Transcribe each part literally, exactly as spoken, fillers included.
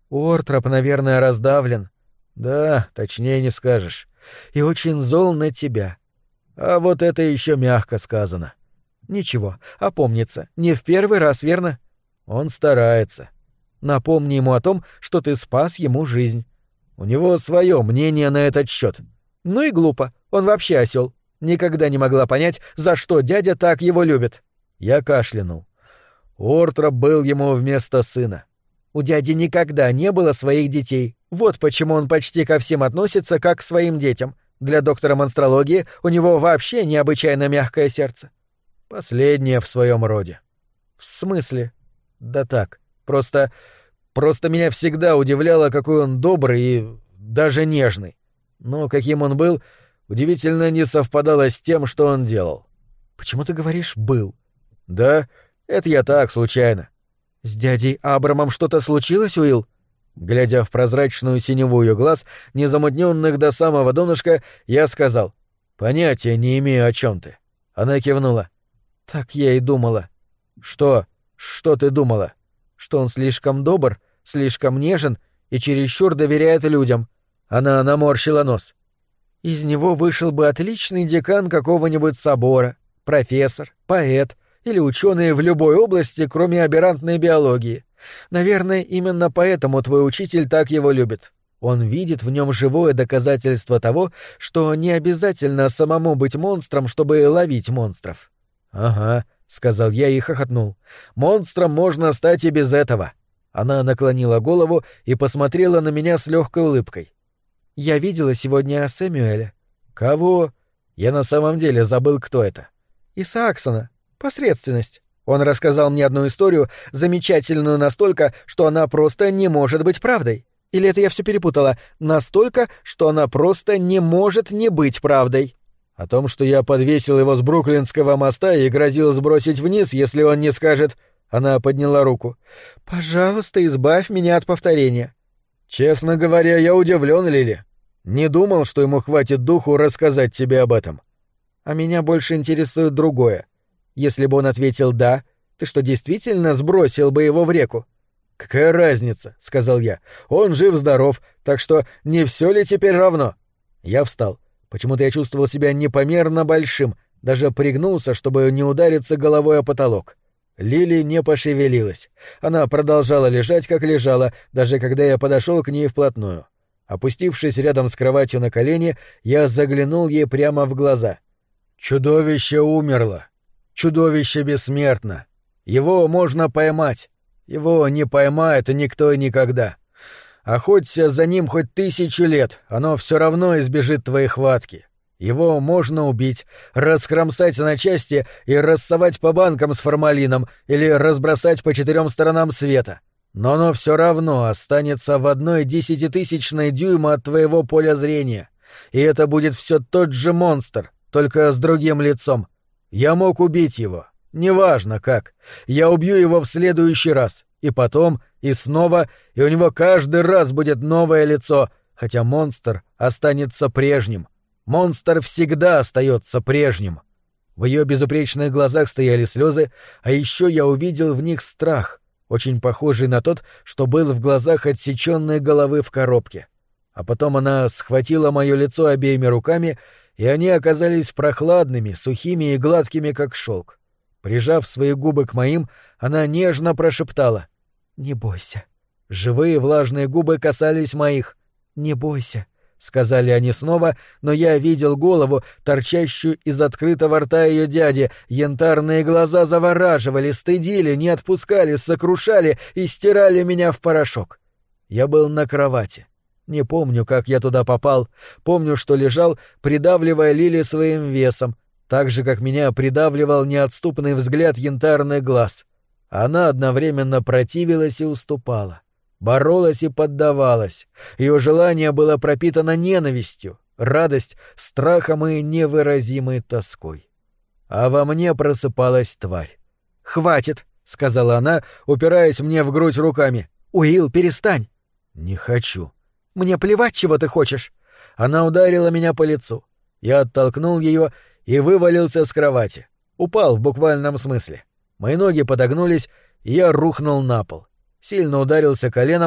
Уортроп, наверное, раздавлен. Да, точнее не скажешь. И очень зол на тебя. А вот это еще мягко сказано. Ничего, опомнится. Не в первый раз, верно? Он старается. Напомни ему о том, что ты спас ему жизнь. У него свое мнение на этот счет. Ну и глупо. Он вообще осел. Никогда не могла понять, за что дядя так его любит. Я кашлянул. Уортроп был ему вместо сына. У дяди никогда не было своих детей. Вот почему он почти ко всем относится как к своим детям. Для доктора монстрологии у него вообще необычайно мягкое сердце. Последнее в своем роде. В смысле? Да так. Просто... Просто меня всегда удивляло, какой он добрый и даже нежный. Но каким он был, удивительно не совпадало с тем, что он делал. Почему ты говоришь «был»? Да, это я так, случайно. С дядей Абрамом что-то случилось, Уилл? Глядя в прозрачную синеву ее глаз, незамутненных до самого донышка, я сказал: «Понятия не имею, о чем ты». Она кивнула. «Так я и думала». «Что? Что ты думала?» «Что он слишком добр, слишком нежен и чересчур доверяет людям». Она наморщила нос. «Из него вышел бы отличный декан какого-нибудь собора, профессор, поэт или ученый в любой области, кроме аберрантной биологии. Наверное, именно поэтому твой учитель так его любит. Он видит в нем живое доказательство того, что не обязательно самому быть монстром, чтобы ловить монстров». «Ага», — сказал я и хохотнул. «Монстром можно стать и без этого». Она наклонила голову и посмотрела на меня с легкой улыбкой. «Я видела сегодня Сэмюэля». «Кого?» Я на самом деле забыл, кто это. «Из Саксона. Посредственность. Он рассказал мне одну историю, замечательную настолько, что она просто не может быть правдой. Или это я все перепутала? Настолько, что она просто не может не быть правдой». «О том, что я подвесил его с Бруклинского моста и грозил сбросить вниз, если он не скажет...» Она подняла руку. «Пожалуйста, избавь меня от повторения». «Честно говоря, я удивлен, Лили. Не думал, что ему хватит духу рассказать тебе об этом». «А меня больше интересует другое. Если бы он ответил «да», ты что, действительно сбросил бы его в реку?» «Какая разница?» — сказал я. «Он жив-здоров, так что не все ли теперь равно?» Я встал. Почему-то я чувствовал себя непомерно большим, даже пригнулся, чтобы не удариться головой о потолок. Лили не пошевелилась. Она продолжала лежать, как лежала, даже когда я подошел к ней вплотную. Опустившись рядом с кроватью на колени, я заглянул ей прямо в глаза. «Чудовище умерло. Чудовище бессмертно. Его можно поймать. Его не поймает никто и никогда. Охоться за ним хоть тысячу лет, оно все равно избежит твоей хватки. Его можно убить, раскромсать на части и рассовать по банкам с формалином или разбросать по четырем сторонам света. Но оно все равно останется в одной десятитысячной дюйма от твоего поля зрения. И это будет все тот же монстр, только с другим лицом. Я мог убить его. Неважно как. Я убью его в следующий раз. И потом, и снова, и у него каждый раз будет новое лицо, хотя монстр останется прежним. Монстр всегда остается прежним. В ее безупречных глазах стояли слезы, а еще я увидел в них страх, очень похожий на тот, что был в глазах отсеченной головы в коробке. А потом она схватила мое лицо обеими руками, и они оказались прохладными, сухими и гладкими, как шелк. Прижав свои губы к моим, она нежно прошептала: «Не бойся». Живые влажные губы касались моих. «Не бойся», — сказали они снова, но я видел голову, торчащую из открытого рта ее дяди. Янтарные глаза завораживали, стыдили, не отпускали, сокрушали и стирали меня в порошок. Я был на кровати. Не помню, как я туда попал. Помню, что лежал, придавливая Лили своим весом, так же, как меня придавливал неотступный взгляд янтарных глаз. Она одновременно противилась и уступала, боролась и поддавалась. Ее желание было пропитано ненавистью, радость — страхом и невыразимой тоской. А во мне просыпалась тварь. «Хватит», — сказала она, упираясь мне в грудь руками. «Уилл, перестань». «Не хочу». «Мне плевать, чего ты хочешь». Она ударила меня по лицу. Я оттолкнул ее и вывалился с кровати. Упал в буквальном смысле. Мои ноги подогнулись, и я рухнул на пол. Сильно ударился коленом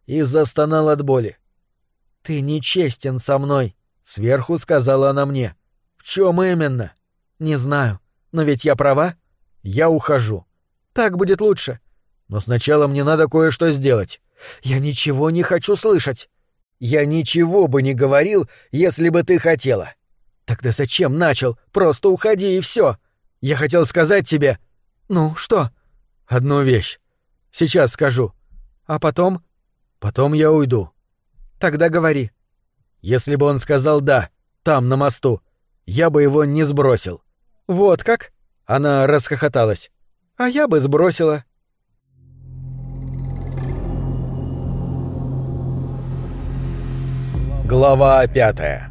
и застонал от боли. «Ты нечестен со мной», — сверху сказала она мне. «В чем именно?» «Не знаю. Но ведь я права?» «Я ухожу». «Так будет лучше». «Но сначала мне надо кое-что сделать». «Я ничего не хочу слышать». «Я ничего бы не говорил, если бы ты хотела». «Тогда зачем начал? Просто уходи и все. Я хотел сказать тебе...» «Ну, что?» «Одну вещь. Сейчас скажу. А потом?» «Потом я уйду». «Тогда говори». «Если бы он сказал «да», там, на мосту, я бы его не сбросил». «Вот как?» Она расхохоталась. «А я бы сбросила». Глава пятая.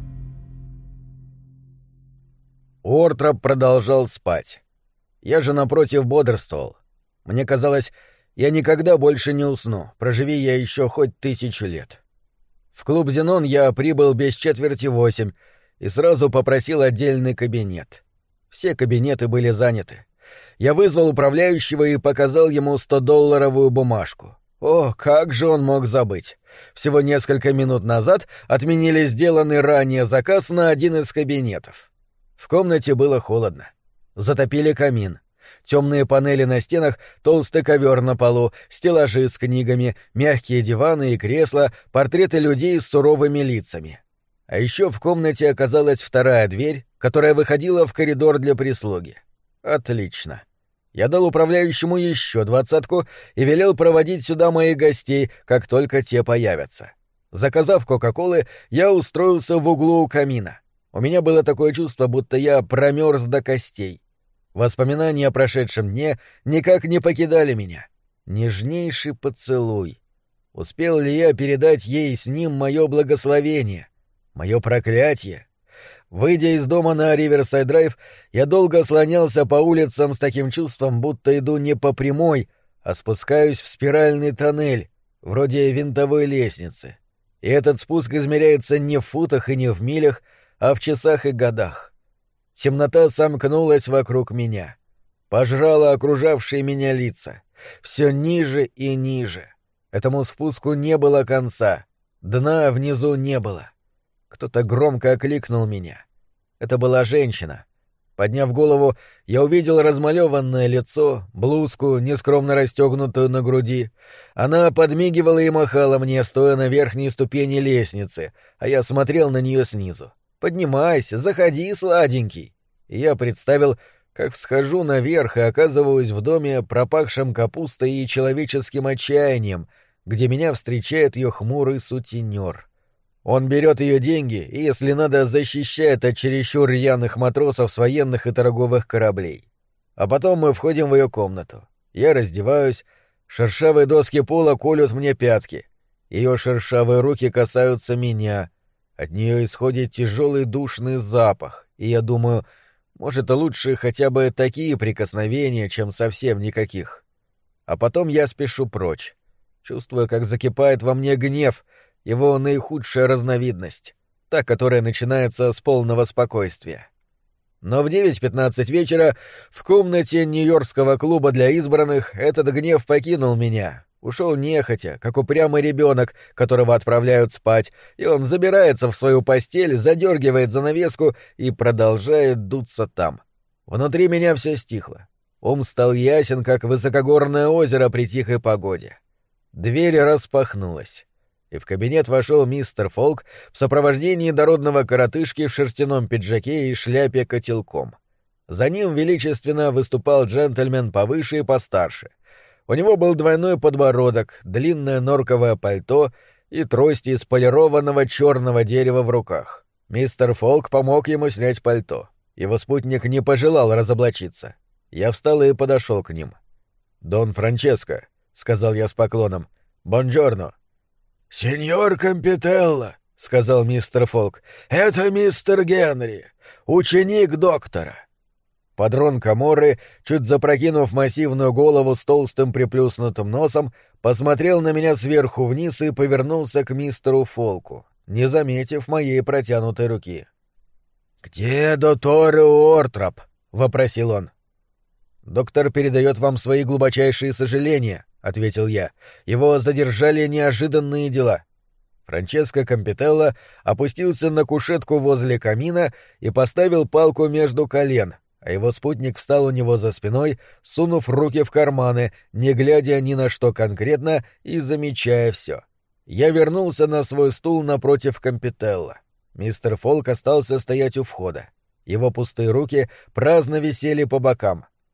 Уортроп продолжал спать. Я же, напротив, бодрствовал. Мне казалось, я никогда больше не усну, проживи я еще хоть тысячу лет. В клуб «Зенон» я прибыл без четверти восемь и сразу попросил отдельный кабинет. Все кабинеты были заняты. Я вызвал управляющего и показал ему стодолларовую бумажку. О, как же он мог забыть! Всего несколько минут назад отменили сделанный ранее заказ на один из кабинетов. В комнате было холодно. Затопили камин. Темные панели на стенах, толстый ковер на полу, стеллажи с книгами, мягкие диваны и кресла, портреты людей с суровыми лицами. А еще в комнате оказалась вторая дверь, которая выходила в коридор для прислуги. Отлично. Я дал управляющему еще двадцатку и велел проводить сюда моих гостей, как только те появятся. Заказав кока-колы, я устроился в углу у камина. У меня было такое чувство, будто я промерз до костей. Воспоминания о прошедшем дне никак не покидали меня. Нежнейший поцелуй. Успел ли я передать ей с ним мое благословение, мое проклятие? Выйдя из дома на Риверсайд-драйв, я долго слонялся по улицам с таким чувством, будто иду не по прямой, а спускаюсь в спиральный тоннель, вроде винтовой лестницы. И этот спуск измеряется не в футах и не в милях, а в часах и годах. Темнота сомкнулась вокруг меня, пожрала окружавшие меня лица, все ниже и ниже. Этому спуску не было конца, дна внизу не было. Кто-то громко окликнул меня. Это была женщина. Подняв голову, я увидел размалеванное лицо, блузку, нескромно расстегнутую на груди. Она подмигивала и махала мне, стоя на верхней ступени лестницы, а я смотрел на нее снизу. «Поднимайся, заходи, сладенький!» И я представил, как всхожу наверх и оказываюсь в доме, пропахшем капустой и человеческим отчаянием, где меня встречает ее хмурый сутенер. Он берет ее деньги и, если надо, защищает от чересчур рьяных матросов с военных и торговых кораблей. А потом мы входим в ее комнату. Я раздеваюсь, шершавые доски пола колют мне пятки. Ее шершавые руки касаются меня. От нее исходит тяжелый душный запах, и я думаю, может, лучше хотя бы такие прикосновения, чем совсем никаких. А потом я спешу прочь. Чувствую, как закипает во мне гнев, его наихудшая разновидность, та, которая начинается с полного спокойствия. Но в девять пятнадцать вечера в комнате Нью-Йоркского клуба для избранных этот гнев покинул меня, ушел нехотя, как упрямый ребенок, которого отправляют спать, и он забирается в свою постель, задергивает занавеску и продолжает дуться там. Внутри меня все стихло. Ум стал ясен, как высокогорное озеро при тихой погоде. Дверь распахнулась, и в кабинет вошел мистер Фолк в сопровождении дородного коротышки в шерстяном пиджаке и шляпе котелком. За ним величественно выступал джентльмен повыше и постарше. У него был двойной подбородок, длинное норковое пальто и трость из полированного черного дерева в руках. Мистер Фолк помог ему снять пальто. Его спутник не пожелал разоблачиться. Я встал и подошел к ним. «Дон Франческо», — сказал я с поклоном, — «бонджорно». «Сеньор Компителло», — сказал мистер Фолк, — «это мистер Генри, ученик доктора». Падрон Каморры, чуть запрокинув массивную голову с толстым приплюснутым носом, посмотрел на меня сверху вниз и повернулся к мистеру Фолку, не заметив моей протянутой руки. «Где доктор Уортроп?» — вопросил он. «Доктор передает вам свои глубочайшие сожаления», — ответил я. «Его задержали неожиданные дела». Франческо Кампителло опустился на кушетку возле камина и поставил палку между колен, а его спутник встал у него за спиной, сунув руки в карманы, не глядя ни на что конкретно и замечая все. Я вернулся на свой стул напротив Кампителло. Мистер Фолк остался стоять у входа. Его пустые руки праздно висели по бокам.